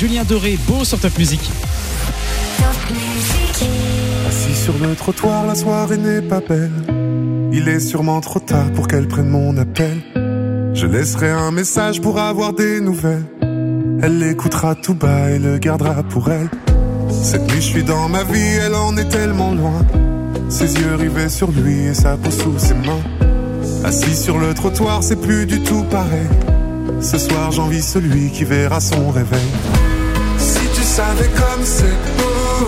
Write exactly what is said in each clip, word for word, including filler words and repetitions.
Julien Doré, Beau sur Top Music. Assis sur le trottoir, la soirée n'est pas belle. Il est sûrement trop tard pour qu'elle prenne mon appel. Je laisserai un message pour avoir des nouvelles. Elle l'écoutera tout bas et le gardera pour elle. Cette nuit je suis dans ma vie, elle en est tellement loin. Ses yeux rivés sur lui et sa peau sous ses mains. Assis sur le trottoir, c'est plus du tout pareil. Ce soir j'envie celui qui verra son réveil. Si tu savais comme c'est beau,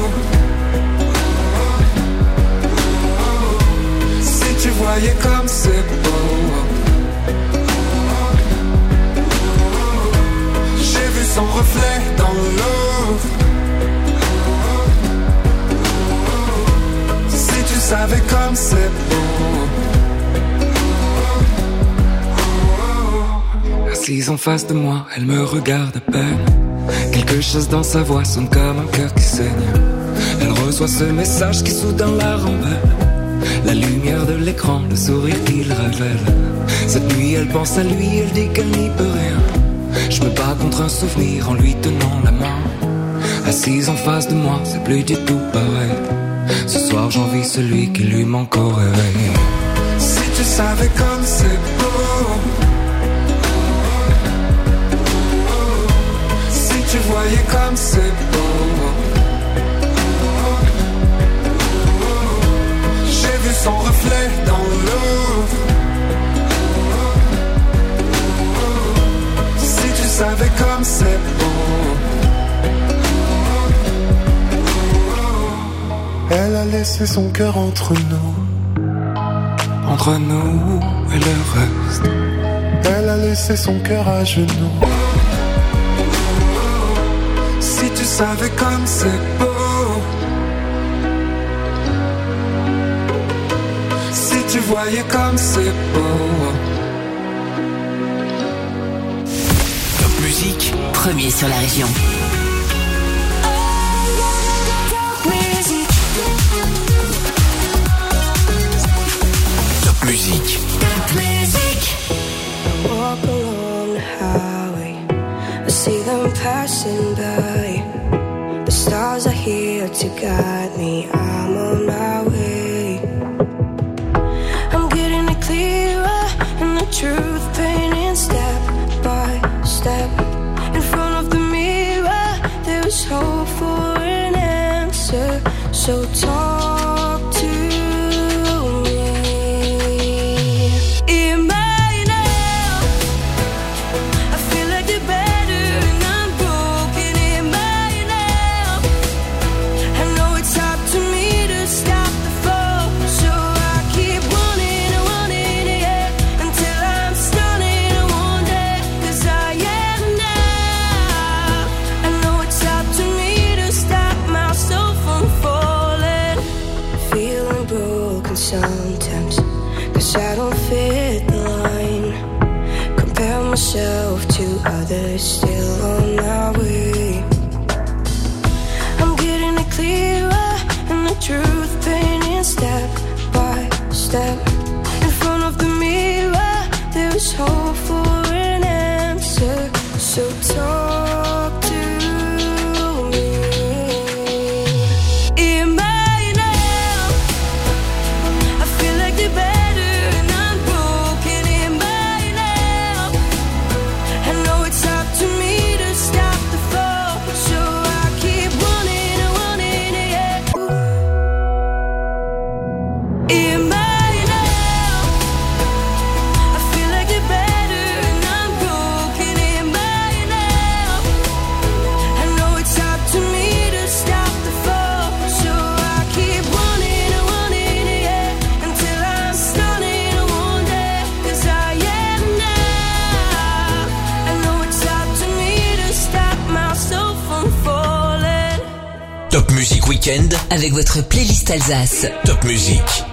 si tu voyais comme c'est beau, j'ai vu son reflet dans l'eau. Si tu savais comme c'est beau. Assise en face de moi, elle me regarde à peine. Quelque chose dans sa voix sonne comme un cœur qui saigne. Elle reçoit ce message qui soudain la rend belle. La lumière de l'écran, le sourire qu'il révèle. Cette nuit elle pense à lui, elle dit qu'elle n'y peut rien. Je me bats contre un souvenir en lui tenant la main. Assise en face de moi, c'est plus du tout pareil. Ce soir j'envie celui qui lui manque au réveil. Si tu savais comme c'est beau, tu voyais comme c'est beau, j'ai vu son reflet dans l'eau. Si tu savais comme c'est beau. Elle a laissé son cœur entre nous, entre nous et le reste. Elle a laissé son cœur à genoux. Si tu savais comme c'est beau, si tu voyais comme c'est beau. Top Musique, premier sur la région. Top Musique. Top Musique. I walk along the highway, I see them passing by. The stars are here to guide me, I'm on my way. I'm getting it clearer, and the truth painting step by step. In front of the mirror, there's hope for an answer, so talk to me. Hear me now, I feel like the better and I'm broken. Hear me now, I know it's up to me to stop the fall, so I keep running and running, yeah, until I'm stunning one day, 'cause I am now. I know it's up to me to stop myself from falling. Feeling broken sometimes, 'cause I don't fit the line. Compare myself to others still on my way. I'm getting it clearer, and the truth painting step by step. In front of the mirror, there's hope for an answer, so talk to me. Hear me now, I feel like the better and I'm broken. Hear me now, I know it's up to me to stop the fall, so I keep running and running, yeah. Hear me now, I feel like the better and I'm broken. Hear me now, I know it's up to me to stop the fall, so I keep running and running, yeah, until I'm stunning one day, 'cause I am now. I know it's up to me to stop myself from falling. Top Musique Weekend avec votre playlist Alsace. Top Musique.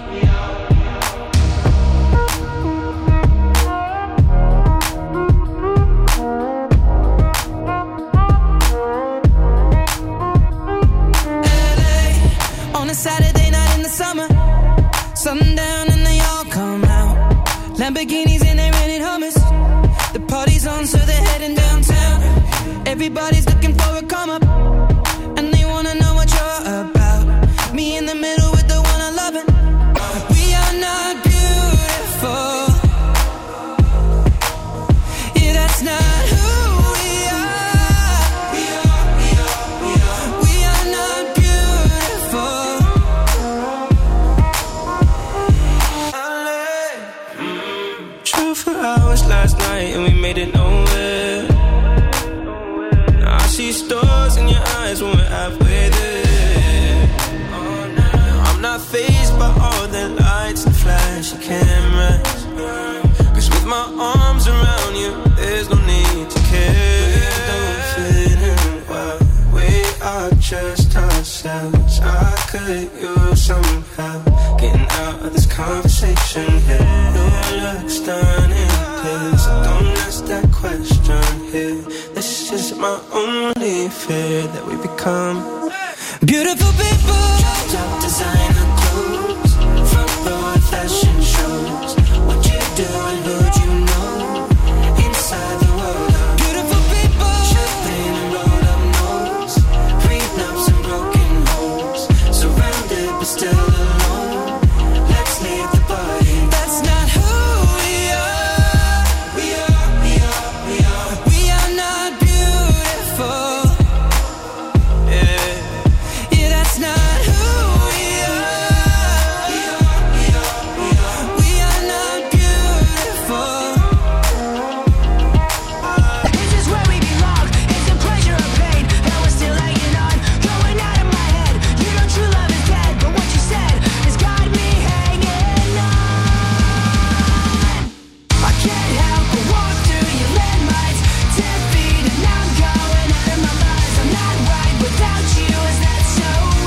On a Saturday night in the summer, sundown and they all come out. Lamborghinis and they rented Hummers. The party's on, so they're heading downtown. Everybody's looking for a car. up and they wanna know what you're about. Me in the middle with the one I love it. We are not beautiful. Yeah, that's not who we are. We are, we are, we are. We are not beautiful. Drove for hours last night and we made it nowhere. Now I see stars in your eyes when we're halfway there. Now I'm not fazed by all the lights and flashy cameras. Cause with my arms around you, there's no need to care. We don't fit in well. We are just ourselves. I could use some help getting out of this conversation here. Your looks done in this. Don't ask that question here. This is my only fear, that we become beautiful people. Top designer clothes, front row fashion shows. What you do and who'd you know? Inside the world of beautiful people. Champagne and rolled up nose, prenups and broken homes. Surrounded but still alone. Let's leave the party. That's not who we are. We are, we are, we are. We are not beautiful. Yeah, yeah, that's not who we are. We are, we are, we are. We are not beautiful. This is where we belong. It's a pleasure or pain, and we're still hanging on. Going out of my head. You know true love is dead, but what you said has got me hanging on. I can't help but walk through your landmines. Ten feet and I'm going out of my mind. I'm not right without you. Is that so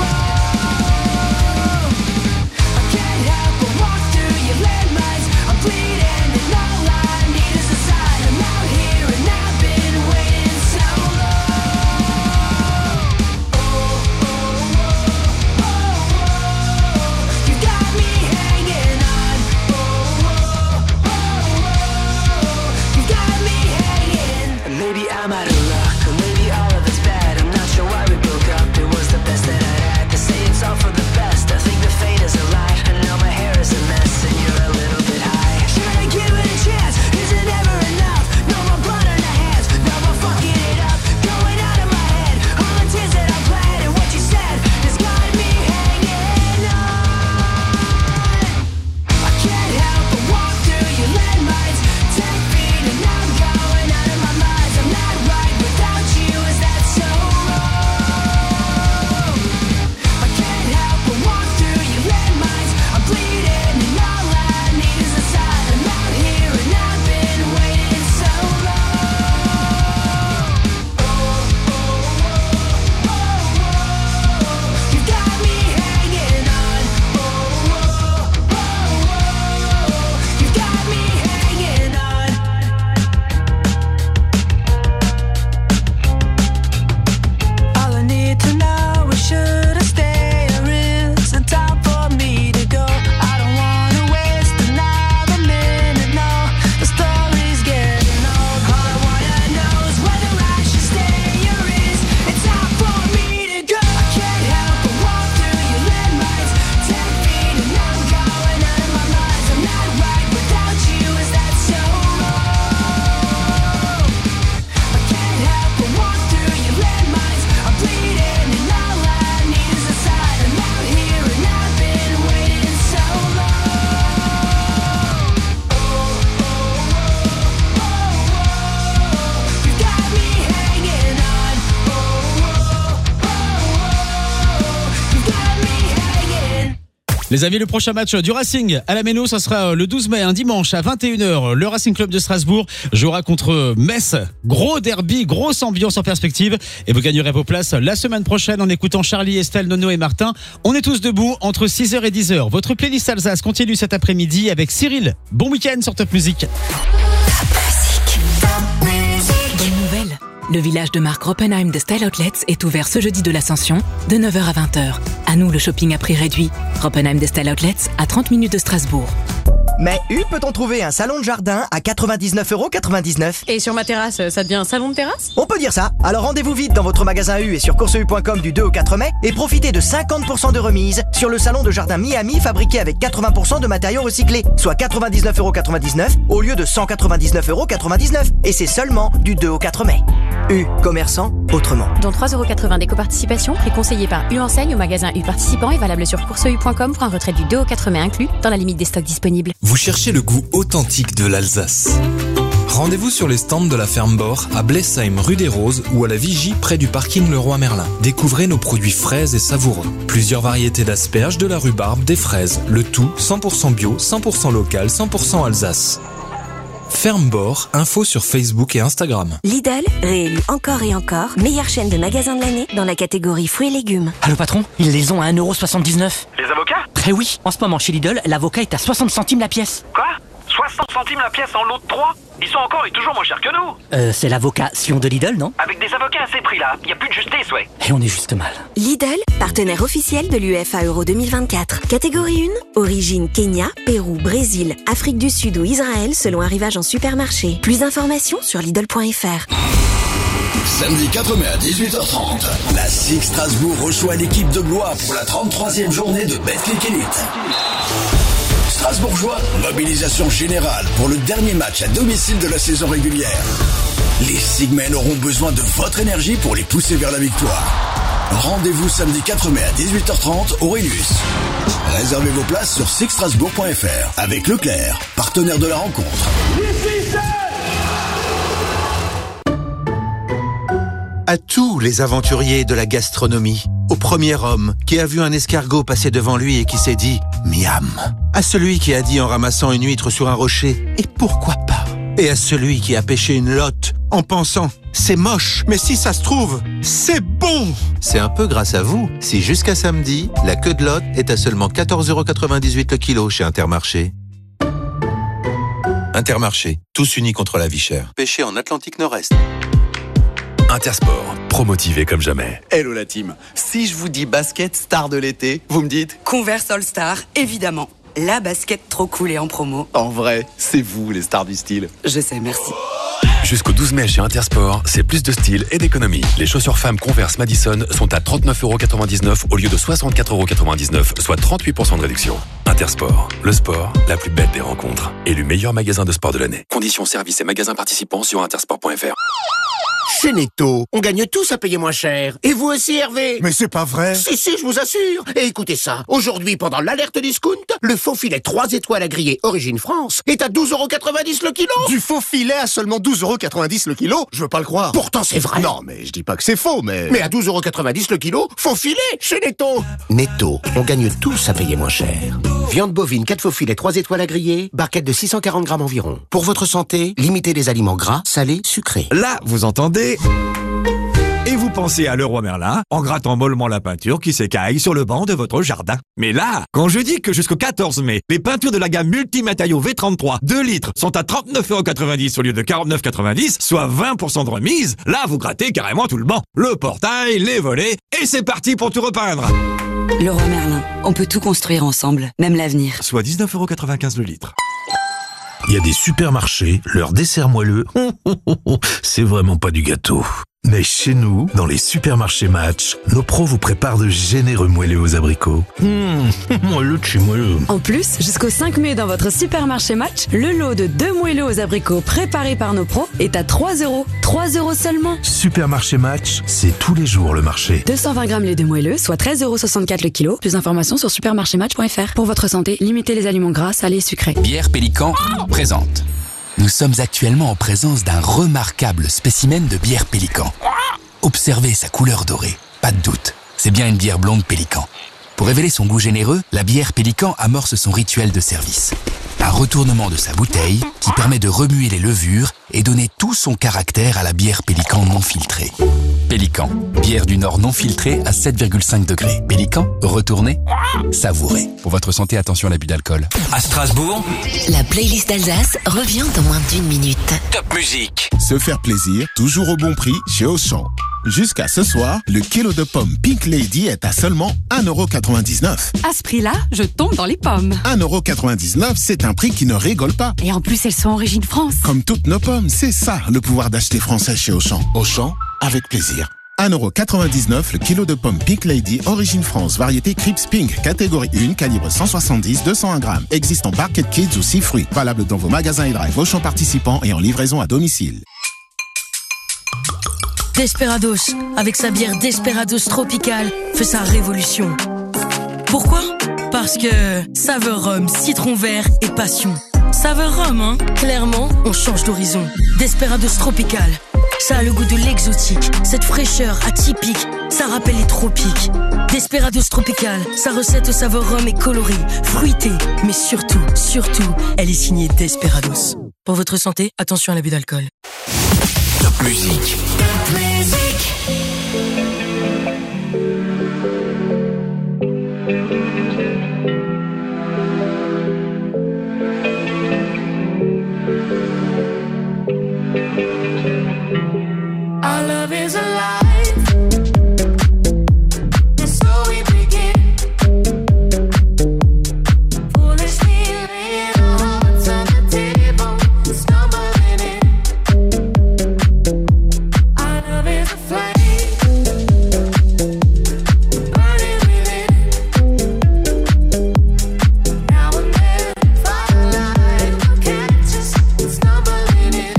wrong? I can't help but walk through your landmines. I'm bleeding and all I need is a sign. I'm out here and I've been waiting so long. Oh, oh, oh, oh, oh. You got me hanging on. Oh, oh, oh, oh. You got me hanging. Maybe I'm out of luck, or maybe all of it's bad. I'm not sure why we broke up. It was the best that I'd had. To say it's all for the best, I think the fate is a lie. And now my hair is a mess, and you're a little bit high. Should I give it a chance? Is it ever enough? No more blood on the hands. Now I'm fucking it up. Going out of my head. All the tears that I bled and what you said has got me hanging on. I can't help but walk through your landmines. Ten feet and I'm going out of my mind. I'm not right without you. Is that so wrong? I can't help but walk through your landmines. I'm bleeding and all I need is a sign. I'm out here and I've been waiting so long. Oh, oh, oh, oh, oh. You got me hanging on. Oh, oh, oh, oh. You got me hanging on. All I need to know is should I stay or is it time for me to go? I don't wanna waste another minute, no. The story's getting old. All I wanna know is whether I should stay or is it time for me to go? I can't help but walk through your landmines. Ten feet and I'm going out of my mind. I'm not right without you. Is that so wrong? I can't help but walk through your landmines. I'm bleeding and all I need is a sign. I'm out here and I've been waiting so long. Oh, oh, oh, oh, oh. You got me hanging on. Oh, oh, oh, oh. You got me hanging. Les amis, le prochain match du Racing à la Méno, ça sera le douze mai, un dimanche à vingt et une heures. Le Racing Club de Strasbourg jouera contre Metz. Gros derby, grosse ambiance en perspective. Et vous gagnerez vos places la semaine prochaine en écoutant Charlie, Estelle, Nono et Martin. On est tous debout entre six heures et dix heures. Votre playlist Alsace continue cet après-midi avec Cyril. Bon week-end sur Top Music. Bonne nouvelle, le village de marque Roppenheim de Style Outlets est ouvert ce jeudi de l'Ascension de neuf heures à vingt heures. À nous le shopping à prix réduit. Roppenheim de Style Outlets à trente minutes de Strasbourg. Mais U peut-on trouver un salon de jardin à quatre-vingt-dix-neuf euros quatre-vingt-dix-neuf? Et sur ma terrasse, ça devient un salon de terrasse? On peut dire ça. Alors rendez-vous vite dans votre magasin U et sur course u point com du deux au quatre mai et profitez de cinquante pour cent de remise sur le salon de jardin Miami fabriqué avec quatre-vingts pour cent de matériaux recyclés, soit quatre-vingt-dix-neuf euros quatre-vingt-dix-neuf au lieu de cent quatre-vingt-dix-neuf euros quatre-vingt-dix-neuf. Et c'est seulement du deux au quatre mai. U, commerçant autrement. Dont trois euros quatre-vingts d'éco-participation, prix conseillé par U Enseigne au magasin U participant et valable sur course u point com pour un retrait du deux au quatre mai inclus, dans la limite des stocks disponibles. Vous cherchez le goût authentique de l'Alsace? Rendez-vous sur les stands de la Ferme Bord à Blessheim rue des Roses ou à la Vigie près du parking Leroy Merlin. Découvrez nos produits frais et savoureux. Plusieurs variétés d'asperges, de la rhubarbe, des fraises. Le tout cent pour cent bio, cent pour cent local, cent pour cent Alsace. Ferme Bord, info sur Facebook et Instagram. Lidl, réélu encore et encore, meilleure chaîne de magasins de l'année dans la catégorie fruits et légumes. Allô patron, ils les ont à un euro soixante-dix-neuf. Les avocats? Eh oui, en ce moment chez Lidl, l'avocat est à soixante centimes la pièce. Quoi? soixante centimes la pièce en lot de trois? Ils sont encore et toujours moins chers que nous. Euh, c'est l'avocat Sion de Lidl, non? Avec des avocats à ces prix-là, il n'y a plus de justice, ouais. Et on est juste mal. Lidl, partenaire officiel de l'U F A Euro deux mille vingt-quatre. Catégorie un, origine Kenya, Pérou, Brésil, Afrique du Sud ou Israël selon arrivage en supermarché. Plus d'informations sur Lidl point F R. Samedi quatre mai à dix-huit heures trente, la SIG Strasbourg reçoit l'équipe de Blois pour la trente-troisième journée de Betclic Elite. Strasbourgeois, mobilisation générale pour le dernier match à domicile de la saison régulière. Les Sigmen auront besoin de votre énergie pour les pousser vers la victoire. Rendez-vous samedi quatre mai à dix-huit heures trente au Rélus. Réservez vos places sur sig strasbourg point F R avec Leclerc, partenaire de la rencontre. À tous les aventuriers de la gastronomie, au premier homme qui a vu un escargot passer devant lui et qui s'est dit « miam », à celui qui a dit en ramassant une huître sur un rocher « et pourquoi pas ?» et à celui qui a pêché une lotte en pensant « c'est moche, mais si ça se trouve, c'est bon !» C'est un peu grâce à vous si jusqu'à samedi, la queue de lotte est à seulement quatorze euros quatre-vingt-dix-huit le kilo chez Intermarché. Intermarché, tous unis contre la vie chère. Pêché en Atlantique Nord-Est. Intersport, promotivé comme jamais. Hello la team, si je vous dis basket star de l'été, vous me dites Converse All Star, évidemment. La basket trop cool et en promo. En vrai, c'est vous les stars du style. Je sais, merci. Jusqu'au douze mai chez Intersport, c'est plus de style et d'économie. Les chaussures femmes Converse Madison sont à trente-neuf euros quatre-vingt-dix-neuf au lieu de soixante-quatre euros quatre-vingt-dix-neuf, soit trente-huit pour cent de réduction. Intersport, le sport, la plus belle des rencontres. Élu meilleur magasin de sport de l'année. Conditions, services et magasins participants sur intersport point F R. Chez Netto, on gagne tous à payer moins cher. Et vous aussi, Hervé? Mais c'est pas vrai. Si, si, je vous assure. Et écoutez ça. Aujourd'hui, pendant l'alerte discount, le faux filet trois étoiles à griller Origine France est à douze euros quatre-vingt-dix le kilo. Du faux filet à seulement douze euros quatre-vingt-dix le kilo? Je veux pas le croire. Pourtant, c'est vrai. Non, mais je dis pas que c'est faux, mais... Mais à douze euros quatre-vingt-dix le kilo, faux filet chez Netto. Netto, on gagne tous à payer moins cher. Viande bovine, quatre faux filets, trois étoiles à griller, barquette de six cent quarante grammes environ. Pour votre santé, limitez les aliments gras, salés, sucrés. Là, vous entendez... Et vous pensez à Leroy Merlin en grattant mollement la peinture qui s'écaille sur le banc de votre jardin. Mais là, quand je dis que jusqu'au quatorze mai, les peintures de la gamme Multimatériaux V trente-trois deux litres sont à trente-neuf euros quatre-vingt-dix au lieu de quarante-neuf euros quatre-vingt-dix, soit vingt pour cent de remise, là vous grattez carrément tout le banc. Le portail, les volets, et c'est parti pour tout repeindre. Leroy Merlin, on peut tout construire ensemble, même l'avenir. Soit dix-neuf euros quatre-vingt-quinze le litre. Il y a des supermarchés, leur dessert moelleux, c'est vraiment pas du gâteau. Mais chez nous, dans les supermarchés Match, nos pros vous préparent de généreux moelleux aux abricots. Mmh, moelleux de chez moelleux. En plus, jusqu'au cinq mai dans votre supermarché Match, le lot de deux moelleux aux abricots préparés par nos pros est à trois euros. trois euros seulement. Supermarché Match, c'est tous les jours le marché. deux cent vingt grammes les deux moelleux, soit treize euros soixante-quatre le kilo. Plus d'informations sur supermarché match point F R. Pour votre santé, limitez les aliments gras, salés et sucrés. Bière Pélican présente. Nous sommes actuellement en présence d'un remarquable spécimen de bière Pélican. Observez sa couleur dorée. Pas de doute, c'est bien une bière blonde Pélican. Pour révéler son goût généreux, la bière Pélican amorce son rituel de service. Un retournement de sa bouteille qui permet de remuer les levures et donner tout son caractère à la bière Pélican non filtrée. Pélican, bière du Nord non filtrée à sept virgule cinq degrés. Pélican, retournez, savourez. Pour votre santé, attention à l'abus d'alcool. À Strasbourg, La playlist d'Alsace revient dans moins d'une minute. Top musique. Se faire plaisir, toujours au bon prix chez Auchan. Jusqu'à ce soir, le kilo de pommes Pink Lady est à seulement un euro quatre-vingt-dix-neuf. À ce prix-là, je tombe dans les pommes. un euro quatre-vingt-dix-neuf, c'est un prix qui ne rigole pas. Et en plus, elles sont origine France. Comme toutes nos pommes, c'est ça le pouvoir d'acheter français chez Auchan. Auchan, avec plaisir. un euro quatre-vingt-dix-neuf le kilo de pommes Pink Lady, origine France, variété Crips Pink, catégorie un, calibre cent soixante-dix à deux cent un grammes. Existe en Barquet Kids ou six fruits. Valable dans vos magasins et drive Auchan participants et en livraison à domicile. Desperados, avec sa bière Desperados Tropical, fait sa révolution. Pourquoi ? Parce que saveur rhum, citron vert et passion. Saveur rhum, hein ? Clairement, on change d'horizon. Desperados Tropical, ça a le goût de l'exotique, cette fraîcheur atypique, ça rappelle les tropiques. Desperados Tropical, sa recette au saveur rhum est colorée, fruitée, mais surtout, surtout, elle est signée Desperados. Pour votre santé, attention à l'abus d'alcool. Top musique. Top musique. Our love is alive, and so we begin. Foolishly laying our hearts on the table, stumbling in. Our love is a flame, burning within. Now and then, firelight will catch us stumbling in.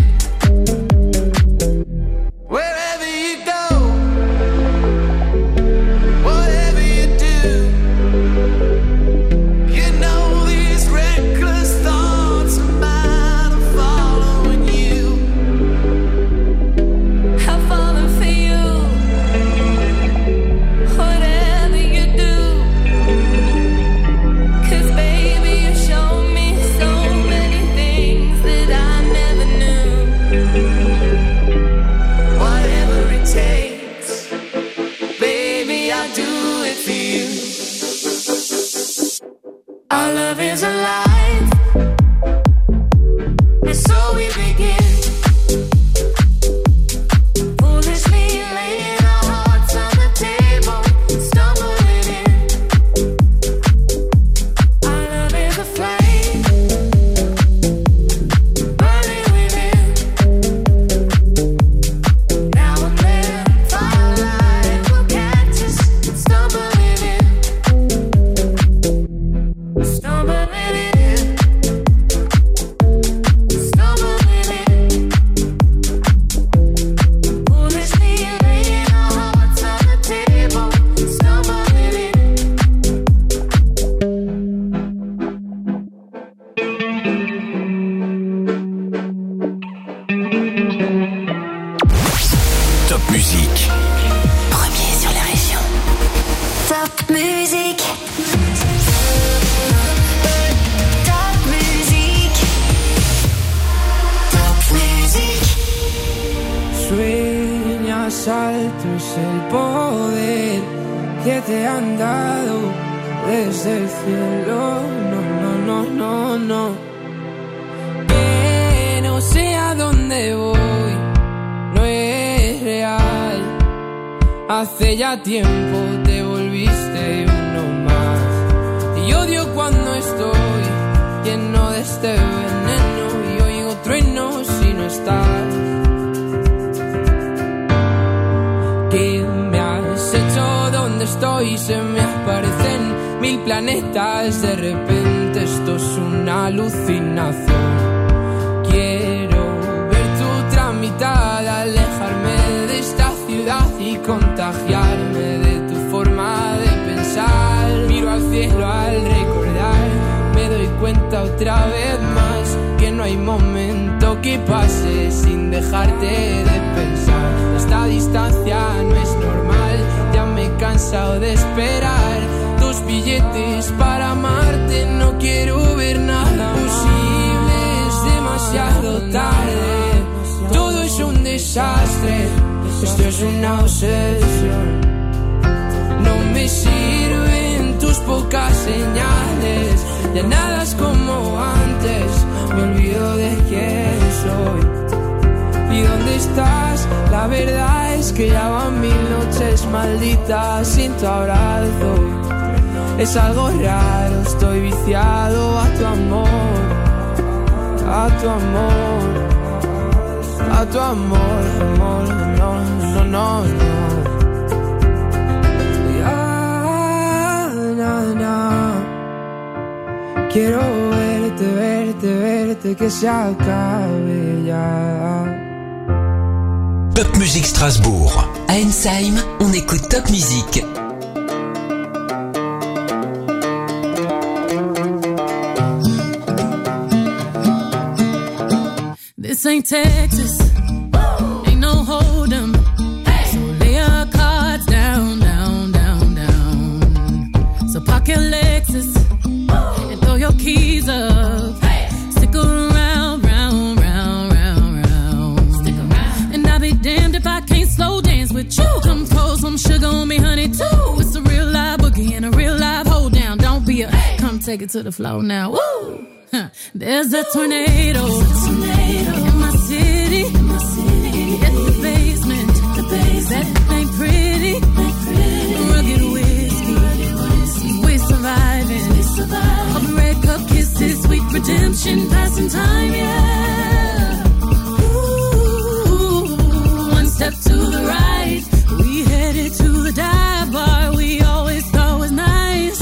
Wherever you go, whatever you do, you know these reckless thoughts of mine are following you. I follow for you, whatever you do. 'Cause baby, you show me so many things that I never knew. Whatever it takes, baby, I'll do it for you. Our love is alive, and so we begin. Foolishly laying our hearts on the table, stumbling in. Our love is a flame, burning within. Now and then, firelight will catch us stumbling in. Stumbling in. Stumbling in. Foolishly laying our hearts on the table, stumbling in. Top musique. Premier sur la région. Top musique. Top musique. Top musique. Sueñas alto es el poder que te han dado desde el cielo. No, no, no, no, no. Que no sé a dónde voy, no es real. Hace ya tiempo te volviste uno más. Y odio cuando estoy lleno de este veneno y oigo truenos si no estás. ¿Qué me has hecho? ¿Dónde estoy? Se me aparecen mil planetas. De repente esto es una alucinación. Quiero ver tu tramitada, alejarme de esta ciudad y contagiarme de tu forma de pensar. Miro al cielo al recordar, me doy cuenta otra vez más que no hay momento que pase sin dejarte de pensar. Esta distancia no es normal, ya me he cansado de esperar tus billetes para amarte. No quiero ver nada posible, es demasiado tarde. Todo es un desastre, esto es una obsesión. No me sirven tus pocas señales, ya nada es como antes, me olvido de quién soy. ¿Y dónde estás? La verdad es que ya van mil noches malditas sin tu abrazo. Es algo raro, estoy viciado a tu amor, a tu amor, a tu amor, amor, no, no, no, no. Ya, na, na. Quiero verte, verte, verte, que se acabe ya. Top Music Strasbourg. À Ensheim, on écoute Top Music. This ain't Texas, ain't no hold'em. So lay your cards down, down, down, down. So park your Lexus and throw your keys up. Stick around, round, round, round, round. Stick around. And I'll be damned if I can't slow dance with you. Come pour some sugar on me, honey, too. It's a real live boogie and a real live hold down. Don't be a, come take it to the floor now. Woo! Huh. There's a tornado, in my city, in my city. At the basement, the basement. That ain't pretty, ain't pretty. Rugged whiskey, rugged whiskey. We're surviving, we're surviving. All the red cup kisses, sweet redemption, passing time, yeah. Ooh, one step to the right, we headed to the dive bar we always thought was nice.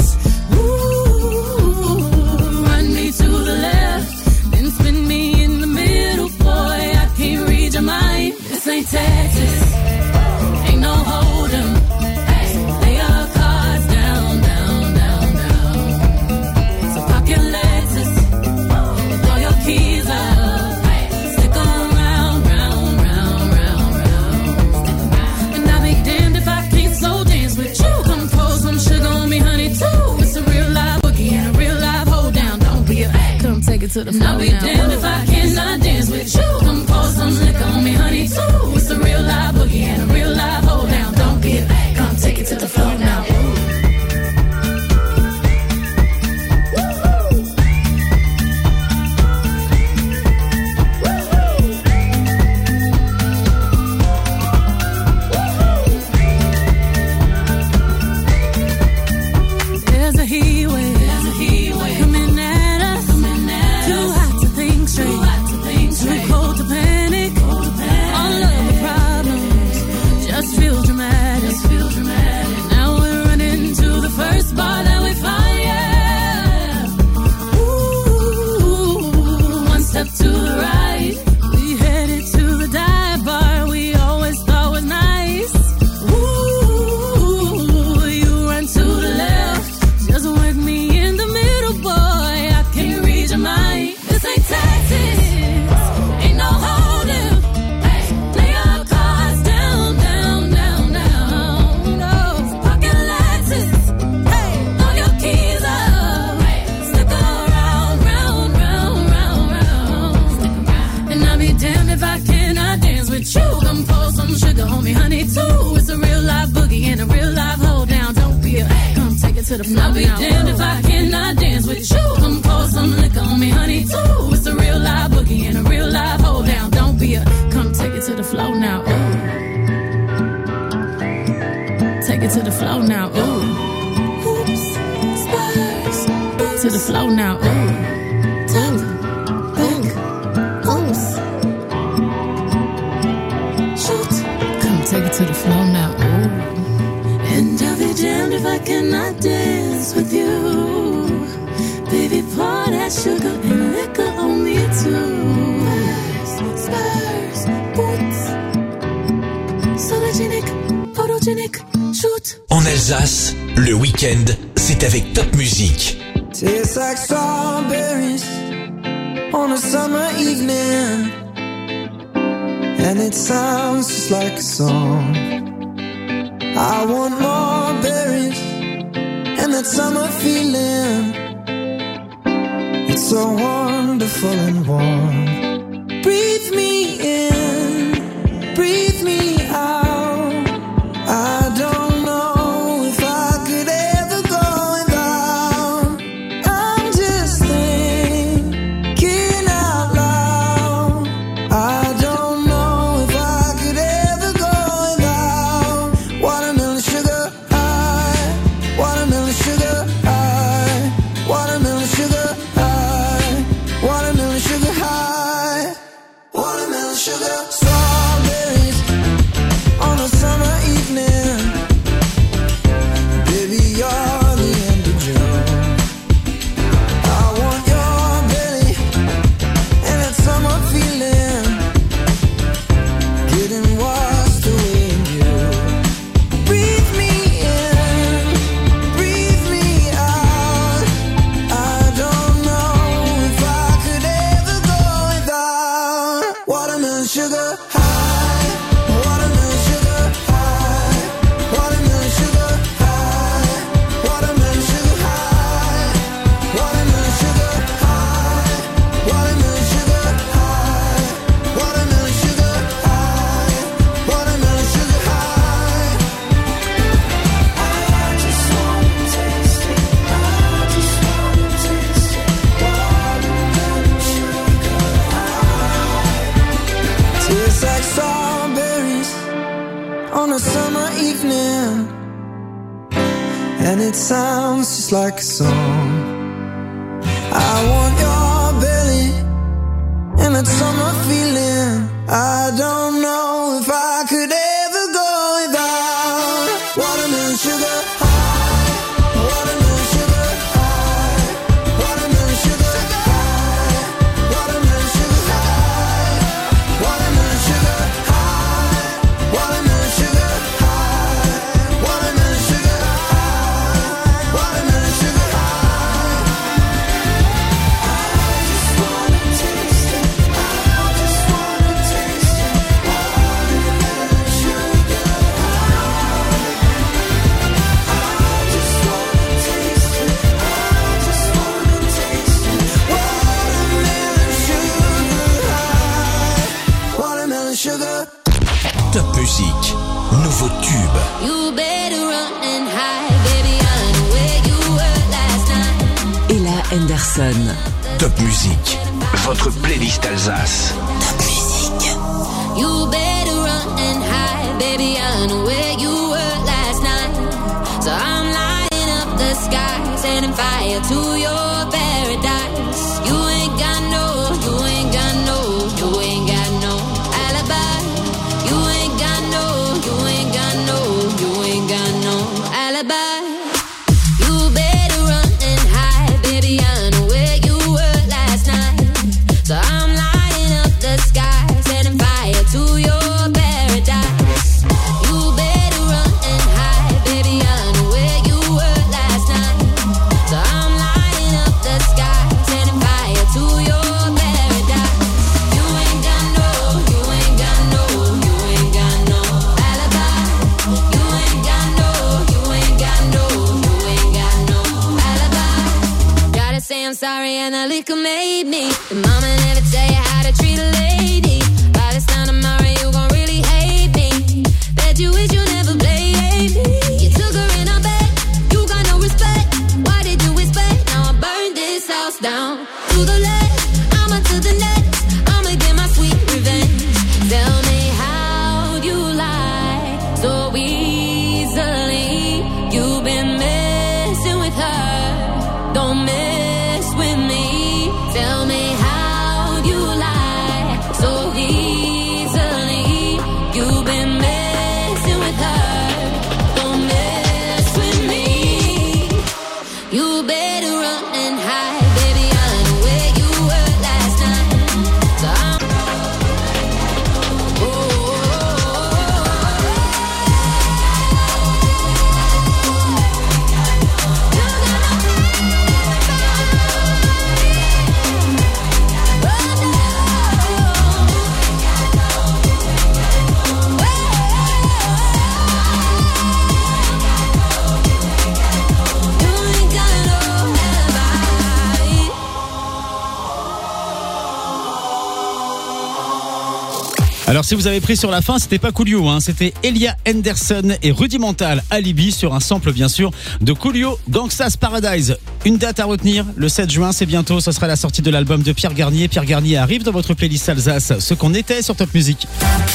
To the left, then spin me in the middle, boy, I can't read your mind. This ain't Texas, ain't no hold'em. Lay your cards down, down, down, down. So park your Lexus, throw your keys up. Stick around, round, round, round, round. And I'll be damned if I can't slow dance with you. Come pour some sugar on me, honey, too. It's a real live boogie and a real live hold down. Don't be a, come take it to the floor. I'll be damned if I cannot dance with you. Come pour some liquor on me, honey, too. It's a real live boogie and a real live hold down. Don't be a, come take it to the floor now. There's a heat wave, there's a heat wave coming at us. Coming at Too us. hot to think straight, Too, hot to think straight. Too cold to panic. Cold to panic. All of the problems just feel dramatic. Just feel dramatic. Now we're running to the first bar that we find. Yeah. Ooh, one step to the right, we headed to the dive bar we always thought was nice. Ooh, you run to the left, just work me in the middle, boy, I can't read your mind. This ain't Texas, ain't no hold'em. Lay your cards down, down, down, down. No, pocket Lexus, hey, throw your keys up. Stick around, round, round, round, round. And I'll be damned if I cannot dance with you. Come pour some sugar on me, honey, too. It's a real live boogie and a real live hold down. Don't be a, come take it to the floor. I'll be damned if I cannot dance with you. Come pour some liquor on me, honey, too. It's a real live boogie and a real live hold down. Don't be a, come take it to the floor now. Ooh. Take it to the floor now. Ooh. Oops, Spurs. To the floor now. Ooh. Top, back, oops. Shoot. Come take it to the floor now. Ooh. And I'll be damned if I cannot dance with you. Baby, pour that sugar and liquor on me too. Spurs, Spurs, boots. Sologenic, photogenic, shoot. En Alsace, le week-end, c'est avec Top Music. Tastes like strawberries on a summer evening, and it sounds just like a song. I want more berries and that summer feeling. It's so wonderful and warm. Breathe me in, breathe me out. I don't know if I could ever go without. I'm just thinking out loud. I don't know if I could ever go without. and it sounds just like a song. I want your belly and that summer feeling. I don't know if I could ever go without watermelon sugar high, watermelon sugar high, watermelon sugar high, watermelon sugar high, watermelon sugar high, watermelon sugar high, watermelon sugar high, watermelon sugar high. I just wanna taste it. I just wanna taste it. Watermelon sugar high. I just wanna taste it. I just wanna taste it. Watermelon sugar high. Watermelon sugar. Top Musique, nouveau tube. You better run and hide, baby. I know where you were last night. Ella Henderson. Top Musique, votre playlist Alsace. You better run and hide, baby. I know where you were last night. So I'm lighting up the sky, setting fire to your paradise. You ain't got no, you ain't got no, you ain't got no alibi. You ain't got no, you ain't got no, you ain't got no alibi. You better run and hide, baby. I know where you were last night. So I'm lighting up the sky, setting fire to your paradise. You better run and hide, baby. I know where you were last night. So I'm lighting up the sky, setting fire to your paradise. You ain't got no, you ain't got no, you ain't got no alibi. You ain't got no, you ain't got no, you ain't got no alibi. Gotta say I'm sorry and the liquor made me. The mama never tell you how to treat a lady. By this time tomorrow you gon' really hate me. Bet you wish you never played me. You took her in her bed, you got no respect. Why did you expect? Now I burned this house down to the left. I'ma to the next. I'ma get my sweet revenge. Tell me how you lie so easily. You've been messing with her. Don't mess with me. Tell me how you lie so easily. You've been messing with her. Don't mess with me. You better run and hide, baby. I know where you were last night. So I'm Alors si vous avez pris sur la fin, c'était pas Coolio, hein, c'était Ella Henderson et Rudimental Alibi sur un sample bien sûr de Coolio, Gangsta's Paradise. Une date à retenir, le sept juin, c'est bientôt, ce sera la sortie de l'album de Pierre Garnier. Pierre Garnier arrive dans votre playlist Alsace, ce qu'on était sur Top Music.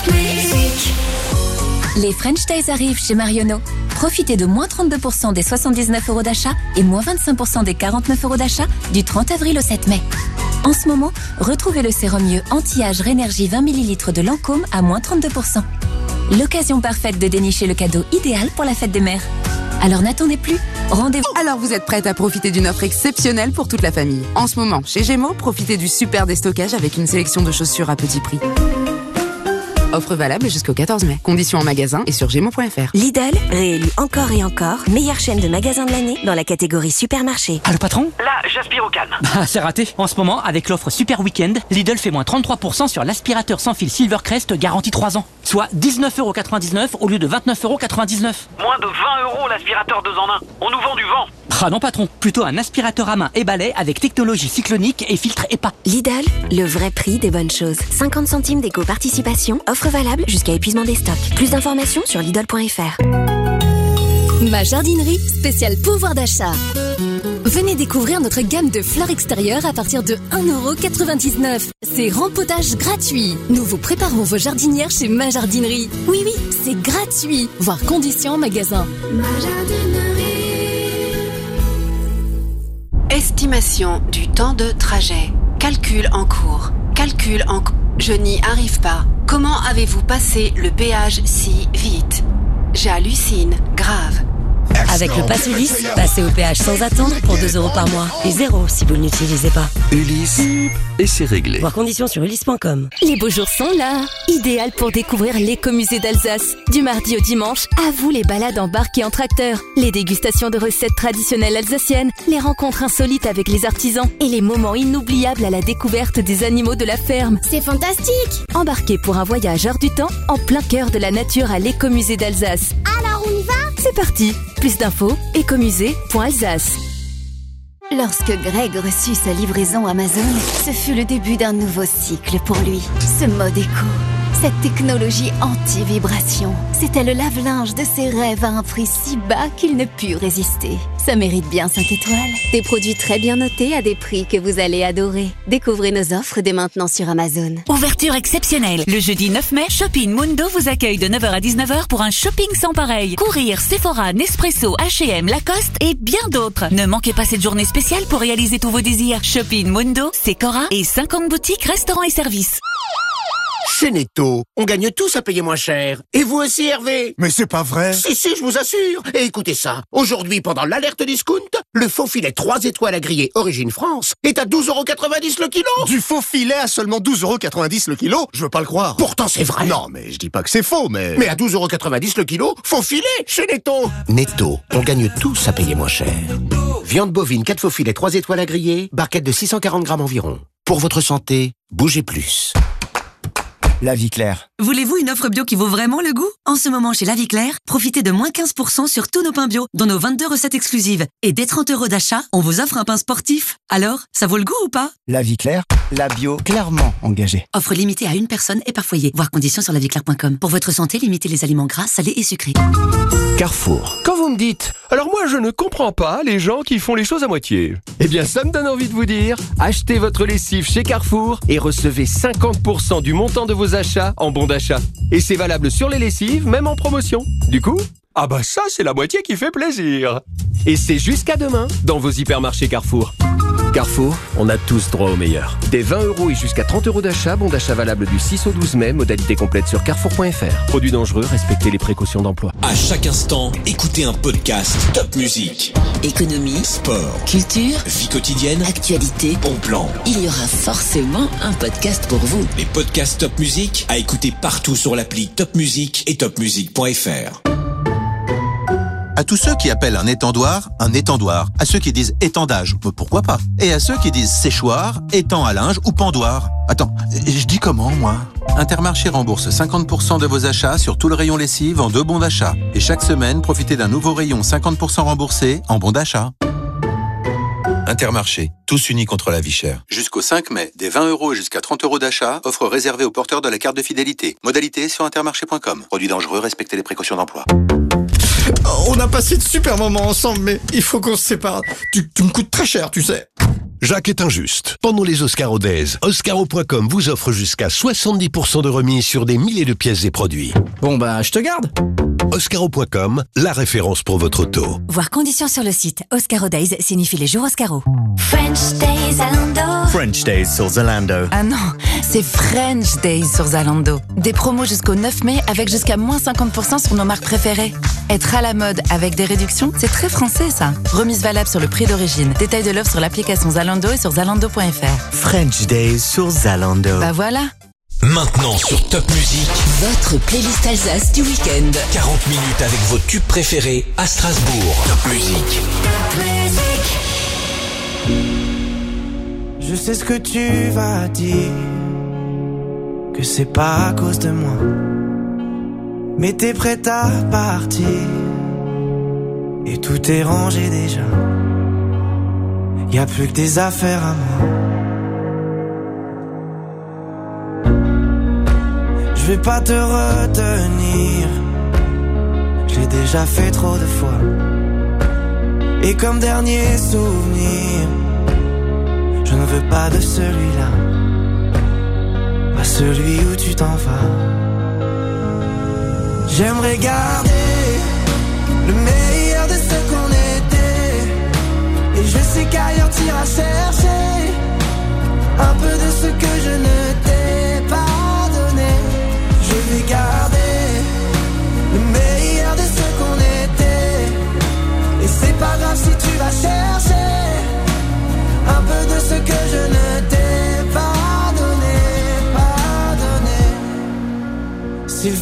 Les French Days arrivent chez Marionneau. Profitez de moins trente-deux pour cent des soixante-dix-neuf euros d'achat et moins vingt-cinq pour cent des quarante-neuf euros d'achat du trente avril au sept mai. En ce moment, retrouvez le sérum mieux anti-âge Rénergie vingt millilitres de Lancôme à moins trente-deux pour cent. L'occasion parfaite de dénicher le cadeau idéal pour la fête des mères. Alors n'attendez plus, rendez-vous. Alors vous êtes prête à profiter d'une offre exceptionnelle pour toute la famille. En ce moment, chez Gémeaux, profitez du super déstockage avec une sélection de chaussures à petit prix. Offre valable jusqu'au quatorze mai. Conditions en magasin et sur gémeaux point fr. Lidl, réélu encore et encore, meilleure chaîne de magasins de l'année dans la catégorie supermarché. Ah, le patron? Là, j'aspire au calme. Bah, c'est raté. En ce moment, avec l'offre Super Weekend, Lidl fait moins trente-trois pour cent sur l'aspirateur sans fil Silvercrest garantie trois ans. Soit dix-neuf euros quatre-vingt-dix-neuf au lieu de vingt-neuf euros quatre-vingt-dix-neuf. Moins de vingt euros l'aspirateur deux en un. On nous vend du vent. Ah non patron, plutôt un aspirateur à main et balai avec technologie cyclonique et filtre E P A. Lidl, le vrai prix des bonnes choses. cinquante centimes d'éco-participation, offre valable jusqu'à épuisement des stocks. Plus d'informations sur lidl point fr. Ma jardinerie, spécial pouvoir d'achat. Venez découvrir notre gamme de fleurs extérieures à partir de un euro quatre-vingt-dix-neuf. C'est rempotage gratuit. Nous vous préparons vos jardinières chez Ma Jardinerie. Oui, oui, c'est gratuit. Voir conditions en magasin. Ma jardinerie. Estimation du temps de trajet. Calcul en cours. Calcul en cours. Je n'y arrive pas. Comment avez-vous passé le péage si vite? J'hallucine. Grave. Avec le Pass Ulysse, passez au péage sans attendre pour deux euros par mois. Et zéro si vous ne l'utilisez pas. Ulysse, et c'est réglé. Voir conditions sur ulysse point com. Les beaux jours sont là. Idéal pour découvrir l'écomusée d'Alsace. Du mardi au dimanche, à vous les balades embarquées en tracteur, les dégustations de recettes traditionnelles alsaciennes, les rencontres insolites avec les artisans et les moments inoubliables à la découverte des animaux de la ferme. C'est fantastique! Embarquez pour un voyage hors du temps, en plein cœur de la nature à l'écomusée d'Alsace. Alors on y va? C'est parti! Plus d'infos, écomusée point alsace. Lorsque Greg reçut sa livraison Amazon, ce fut le début d'un nouveau cycle pour lui. Ce mode éco, cette technologie anti-vibration, c'était le lave-linge de ses rêves à un prix si bas qu'il ne put résister. Ça mérite bien cinq étoiles. Des produits très bien notés à des prix que vous allez adorer. Découvrez nos offres dès maintenant sur Amazon. Ouverture exceptionnelle. Le jeudi neuf mai, Shopping Mundo vous accueille de neuf heures à dix-neuf heures pour un shopping sans pareil. Courir, Sephora, Nespresso, H et M, Lacoste et bien d'autres. Ne manquez pas cette journée spéciale pour réaliser tous vos désirs. Shopping Mundo, Sephora et cinquante boutiques, restaurants et services. Chez Netto, on gagne tous à payer moins cher. Et vous aussi, Hervé? Mais c'est pas vrai. Si, si, je vous assure. Et écoutez ça. Aujourd'hui, pendant l'alerte discount, le faux filet trois étoiles à griller Origine France est à douze euros quatre-vingt-dix le kilo. Du faux filet à seulement douze euros quatre-vingt-dix le kilo? Je veux pas le croire. Pourtant, c'est vrai. Non, mais je dis pas que c'est faux, mais... Mais à douze euros quatre-vingt-dix le kilo, faux filet chez Netto. Netto, on gagne tous à payer moins cher. Viande bovine, quatre faux filets, trois étoiles à griller, barquette de six cent quarante grammes environ. Pour votre santé, bougez plus. La Vie Claire. Voulez-vous une offre bio qui vaut vraiment le goût? En ce moment, chez La Vie Claire, profitez de moins quinze pour cent sur tous nos pains bio, dont nos vingt-deux recettes exclusives. Et dès trente euros d'achat, on vous offre un pain sportif. Alors, ça vaut le goût ou pas? La Vie Claire, la bio clairement engagée. Offre limitée à une personne et par foyer. Voir conditions sur la vie claire point com. Pour votre santé, limitez les aliments gras, salés et sucrés. Carrefour. Quand vous me dites « Alors moi, je ne comprends pas les gens qui font les choses à moitié », eh bien, ça me donne envie de vous dire « Achetez votre lessive chez Carrefour et recevez cinquante pour cent du montant de vos achats en bon d'achat. Et c'est valable sur les lessives, même en promotion. Du coup, ah bah ça, c'est la moitié qui fait plaisir. Et c'est jusqu'à demain dans vos hypermarchés Carrefour. Carrefour, on a tous droit au meilleur. Des vingt euros et jusqu'à trente euros d'achat, bon d'achat valable du six au douze mai, modalité complète sur carrefour point f r. Produits dangereux, respectez les précautions d'emploi. À chaque instant, écoutez un podcast Top Musique. Économie, sport, culture, vie quotidienne, actualité, bon plan. Il y aura forcément un podcast pour vous. Les podcasts Top Musique à écouter partout sur l'appli Top Musique et top musique point f r. À tous ceux qui appellent un étendoir, un étendoir. À ceux qui disent étendage, pourquoi pas. Et à ceux qui disent séchoir, étang à linge ou pendoir. Attends, je dis comment, moi? Intermarché rembourse cinquante pour cent de vos achats sur tout le rayon lessive en deux bons d'achat. Et chaque semaine, profitez d'un nouveau rayon cinquante pour cent remboursé en bons d'achat. Intermarché, tous unis contre la vie chère. Jusqu'au cinq mai, des vingt euros et jusqu'à trente euros d'achat, offre réservée aux porteurs de la carte de fidélité. Modalité sur intermarché point com. Produits dangereux, respectez les précautions d'emploi. On a passé de super moments ensemble, mais il faut qu'on se sépare. Tu, tu me coûtes très cher, tu sais. Jacques est injuste. Pendant les Oscaro Days, Oscaro point com vous offre jusqu'à soixante-dix pour cent de remise sur des milliers de pièces et produits. Bon bah, je te garde. Oscaro point com, la référence pour votre auto. Voir conditions sur le site. Oscaro Days signifie les jours Oscaro. French Days Zalando. French Days sur Zalando. Ah non, c'est French Days sur Zalando. Des promos jusqu'au neuf mai avec jusqu'à moins cinquante pour cent sur nos marques préférées. Être à la mode avec des réductions, c'est très français ça. Remise valable sur le prix d'origine. Détail de l'offre sur l'application Zalando et sur zalando point f r. French Days sur Zalando. Bah voilà. Maintenant sur Top Musique, votre playlist Alsace du week-end. quarante minutes avec vos tubes préférés à Strasbourg. Top Musique. Je sais ce que tu vas dire, que c'est pas à cause de moi, mais t'es prête à partir, et tout est rangé déjà. Y a plus que des affaires à moi. Je vais pas te retenir, je l'ai déjà fait trop de fois. Et comme dernier souvenir, je ne veux pas de celui-là, pas celui où tu t'en vas. J'aimerais garder le meilleur de ce qu'on était, et je sais qu'ailleurs t'ira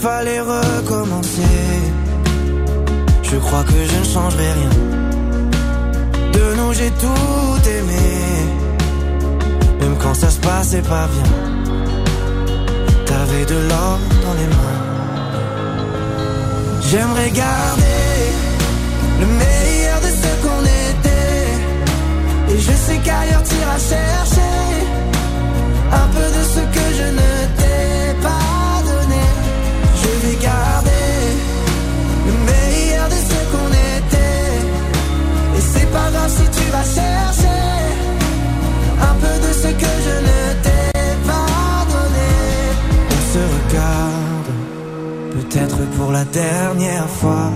fallait recommencer, je crois que je ne changerai rien. De nous j'ai tout aimé, même quand ça se passait pas bien. T'avais de l'or dans les mains. J'aimerais garder le meilleur de ce qu'on était, et je sais qu'ailleurs t'iras chercher un peu de ce que je ne t'ai pas donné. Je vais garder le meilleur de ce qu'on était, et c'est pas grave si tu vas chercher un peu de ce que je ne t'ai pas donné. On se regarde, peut-être pour la dernière fois,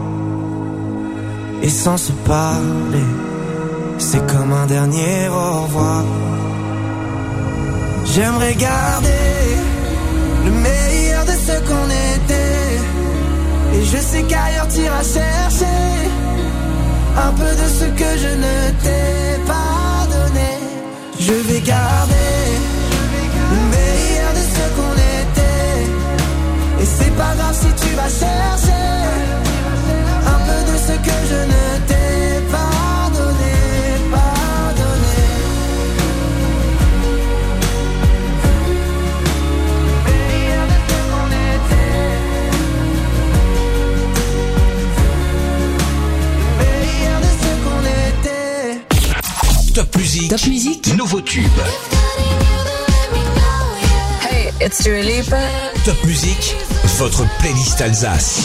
et sans se parler, c'est comme un dernier au revoir. J'aimerais garder le meilleur de ce qu'on était, et je sais qu'ailleurs t'iras chercher un peu de ce que je ne t'ai pas donné. Je vais garder le meilleur de ce qu'on était, et c'est pas grave si tu vas chercher un peu de ce que je ne t'ai pas donné, pas donné. Meilleur de ce qu'on était, meilleur de ce qu'on était. Top musique. Top musique. Nouveau tube. Hey, it's Dua Lipa. Top musique. Votre playlist Alsace.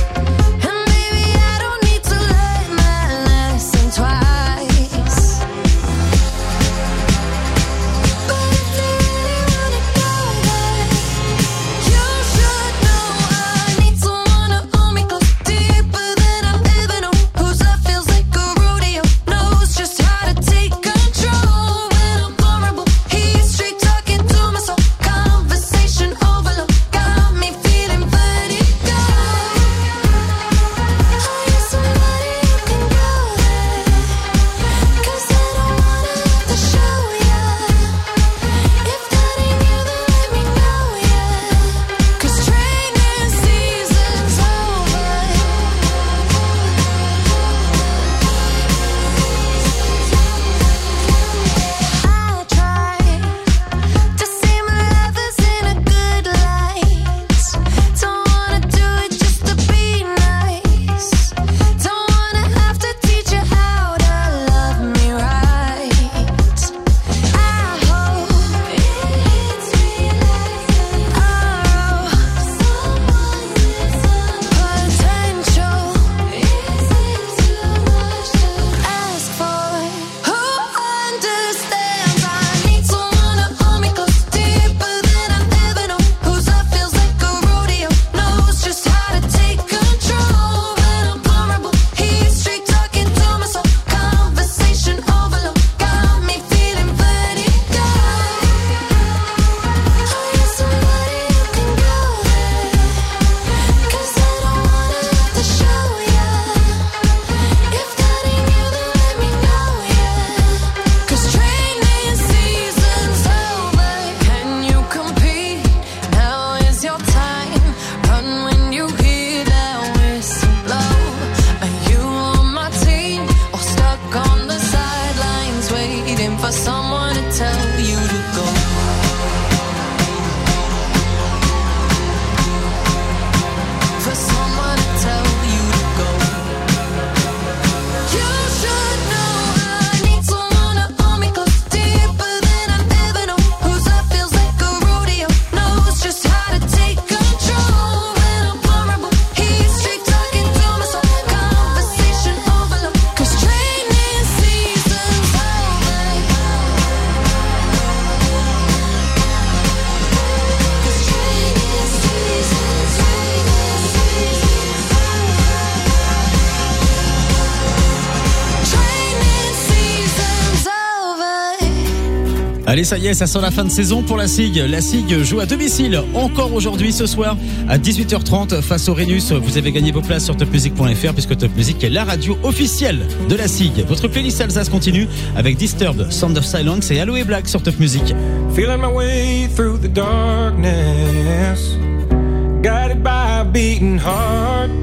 Twice. Allez, ça y est, ça sent la fin de saison pour la S I G. La S I G joue à domicile encore aujourd'hui, ce soir, à dix-huit heures trente face au Rhenus. Vous avez gagné vos places sur top music point f r puisque Top Music est la radio officielle de la S I G. Votre playlist Alsace continue avec Disturbed, Sound of Silence et Aloe Black sur Top Music. Feeling my way through the darkness, guided by a beating heart.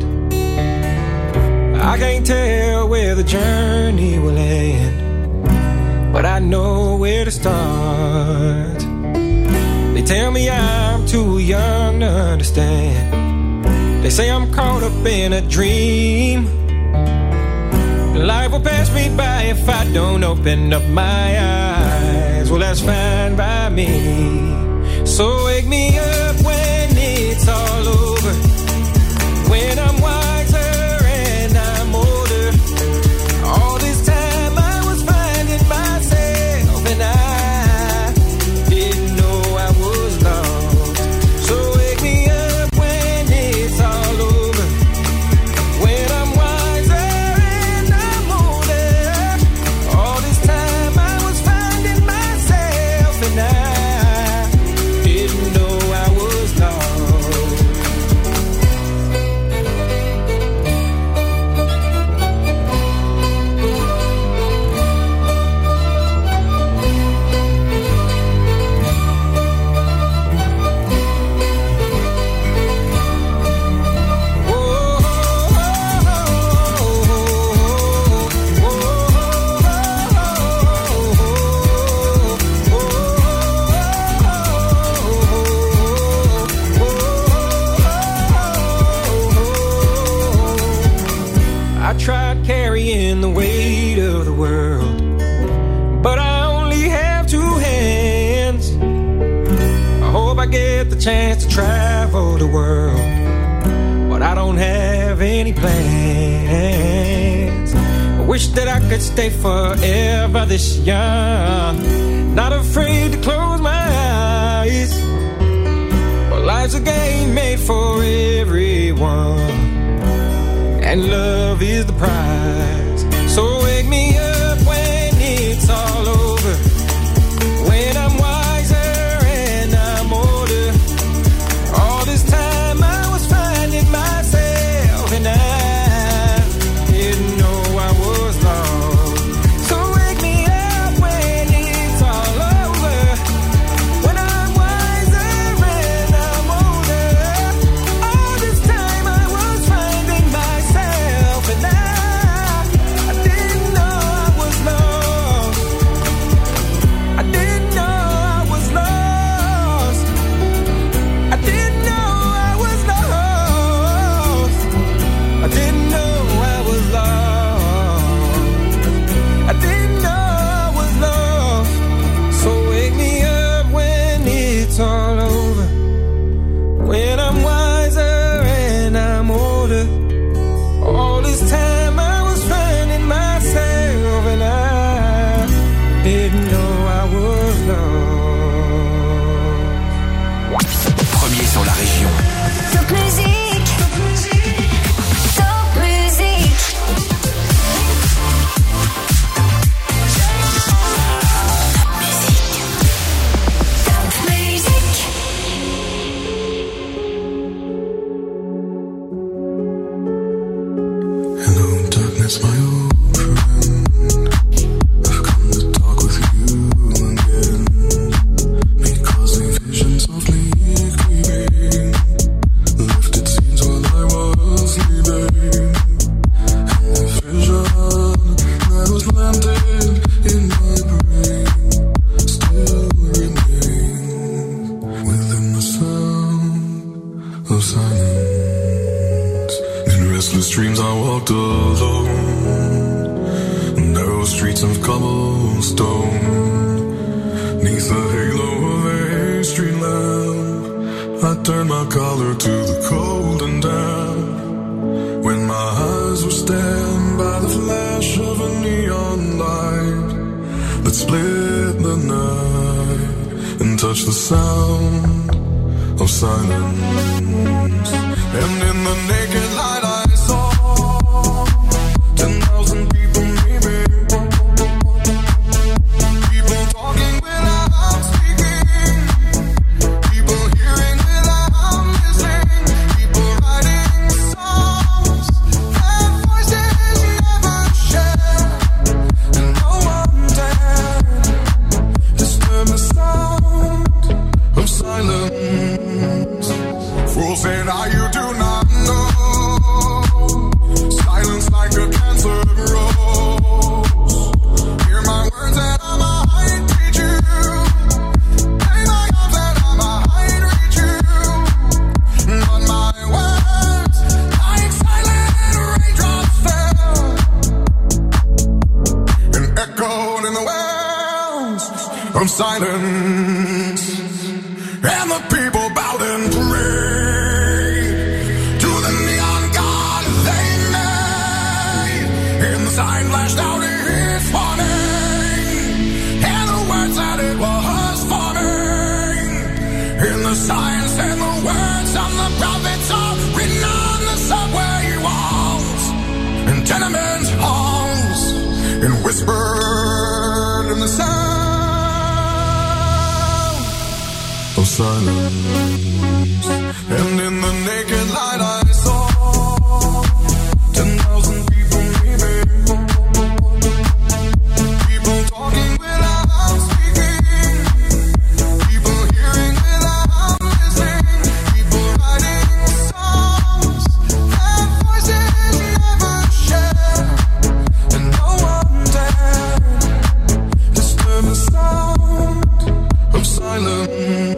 I can't tell where the journey will end, but I know where to start. They tell me I'm too young to understand. They say I'm caught up in a dream. Life will pass me by if I don't open up my eyes. Well, that's fine by me. So wake me up when it's all over, when I'm wiser and I'm older. All this time I was finding myself and I didn't know I was lost. So wake me up when it's all over, when I'm wiser and I'm older. All this time I was finding myself and I didn't know I was lost. I tried carrying the weight of the world, but I only have two hands. I hope I get the chance to travel the world, but I don't have any plans. I wish that I could stay forever this young, not afraid to close my eyes. But life's a game made for everyone, and love is the prize. So wake me up when it's all over, when I'm wiser and I'm older. All this time I was finding myself and I didn't know I was lost. So wake me up when it's all over, when I'm wiser and I'm older. All this time I was finding myself and I, I didn't know I was lost. I didn't know I was lost. I didn't know I was lost. I didn't know I was lost. I didn't know I was lost. So wake me up when it's all over, when I'm wiser and I'm older. All this time I was finding myself and I didn't know I was lost. Premier sur la région. Top musique. Top musique. Top musique. Hello, darkness, my old friend. I've come to talk with you again, because the visions of me creeping lifted scenes while I was sleeping, and the vision that was planted in my brain still remains within the sound of silence. In restless dreams I walked alone, narrow streets of cobblestone, neath the halo of a street lamp. I turned my collar to the cold and damp, when my eyes were stabbed by the flash of a neon light that split the night and touched the sound of silence. And in the naked light I saw ten thousand people maybe, people talking without silence, and the people bowed and prayed to the neon god they made. And the sign flashed out its warning, and the word said it was forming. And the sign said the words on the prophets are written on the subway walls and tenement halls, and whispered in the sound of silence. And in the naked light I saw ten thousand people maybe, people talking without speaking, people hearing without listening, people writing songs that voices never share, and no one dared disturb the sound of silence.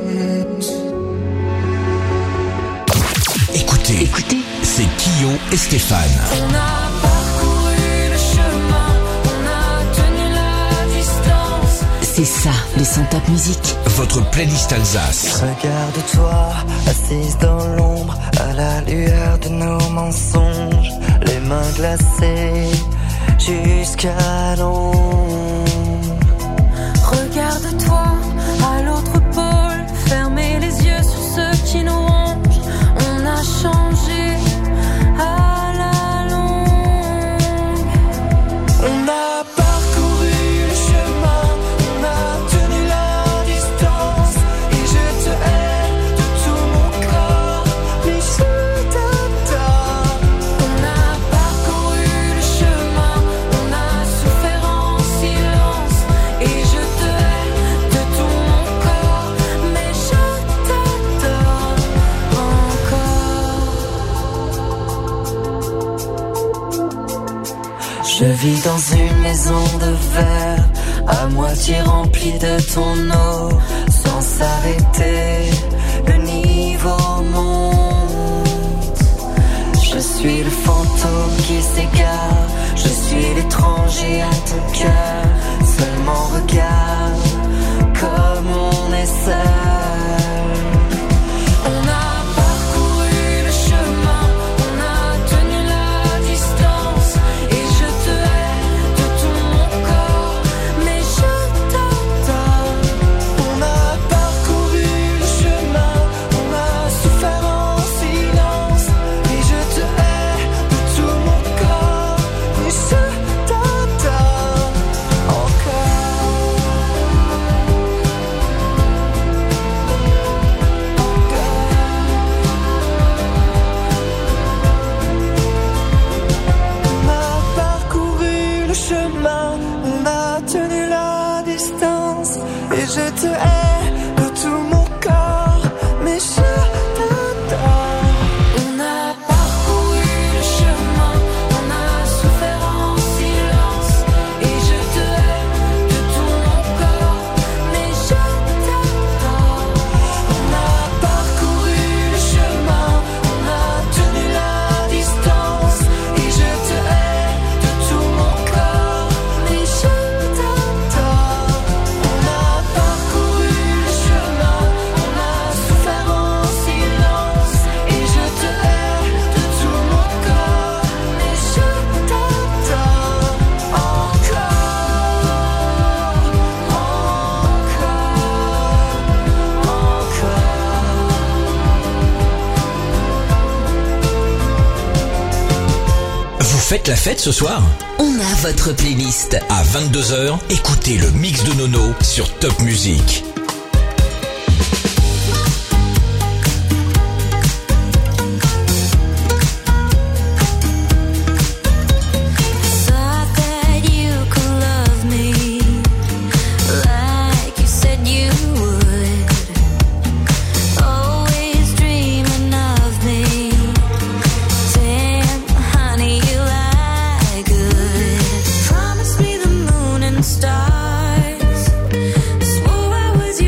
Écoutez, écoutez, c'est Kyo et Stéphane. On a parcouru le chemin, on a tenu la distance. C'est ça, le son Top Musique. Votre playlist Alsace. Regarde-toi, assise dans l'ombre, à la lueur de nos mensonges, les mains glacées jusqu'à l'ombre. Regarde-toi à l'autre pôle, fermez les yeux sur ceux qui nous rongent. On a changé à la longue. On a parcouru le chemin, on a tenu la distance, et je te hais de tout mon corps, mais je t'adore. On a parcouru le chemin, on a souffert en silence, et je te hais de tout mon corps, mais je t'adore encore. Je vis dans une maison de verre, à moitié remplie de ton eau, sans s'arrêter, le niveau monte. Je suis le fantôme qui s'égare, je suis l'étranger à ton cœur, seulement regarde comme on est seul. On a parcouru le chemin, on a tenu la distance, et je te hais de tout mon corps, mais je t'adore. On a parcouru le chemin, on a souffert en silence, et je te hais de tout mon corps, mais je t'adore encore. On a parcouru le chemin, on a tenu la distance, et je te hais de tout mon corps, mais je t'adore. On a parcouru le chemin, on a souffert en silence, et je te hais de tout mon corps, mais je t'adore. On a parcouru le chemin, on a tenu la distance, et je te hais de tout mon corps, mais je t'adore. On a parcouru le chemin, on a souffert en silence, et je te hais de tout mon corps, mais je t'adore Vous faites la fête ce soir? On a votre playlist. À vingt-deux heures, écoutez le mix de Nono sur Top Music. Thought that you could love me like you said you would. Always dreaming of me. Damn, honey, you lie good. Promise me the moon and stars. Swore I was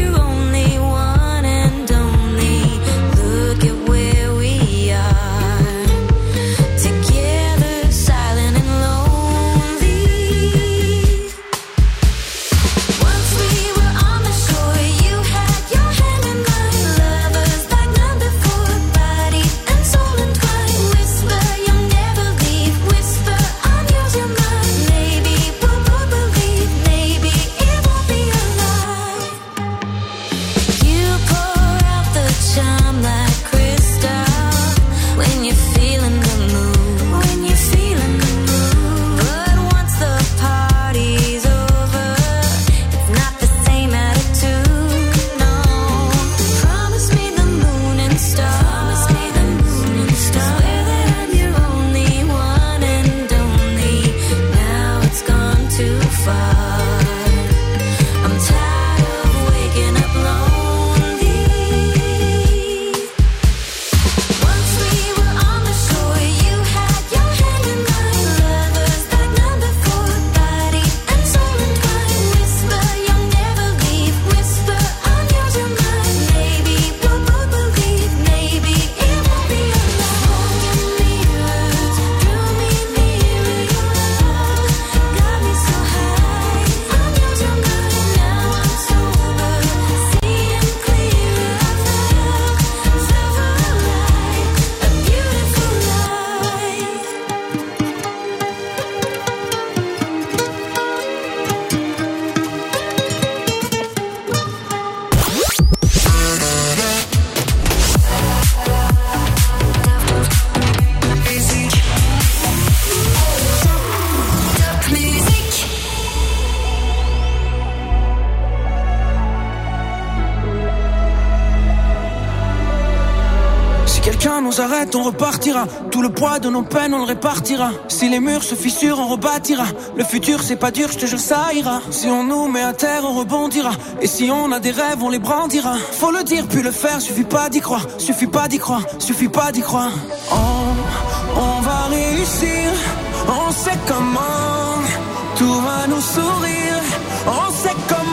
quelqu'un nous arrête, on repartira. Tout le poids de nos peines, on le répartira. Si les murs se fissurent, on rebâtira. Le futur c'est pas dur, je te jure ça ira. Si on nous met à terre, on rebondira. Et si on a des rêves, on les brandira. Faut le dire puis le faire, suffit pas d'y croire. Suffit pas d'y croire, suffit pas d'y croire. On, on va réussir, on sait comment. Tout va nous sourire, on sait comment.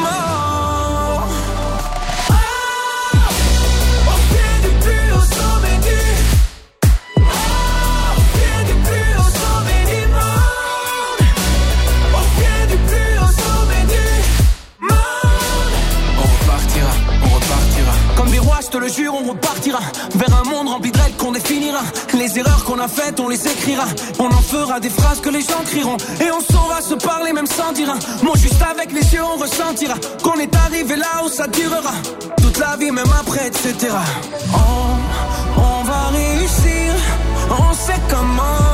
Je te le jure, on repartira vers un monde rempli de règles qu'on définira. Les erreurs qu'on a faites, on les écrira. On en fera des phrases que les gens crieront. Et on saura se parler même sans dire un mot. Juste avec les yeux, on ressentira qu'on est arrivé là où ça durera toute la vie, même après, et cetera. On, on va réussir, on sait comment.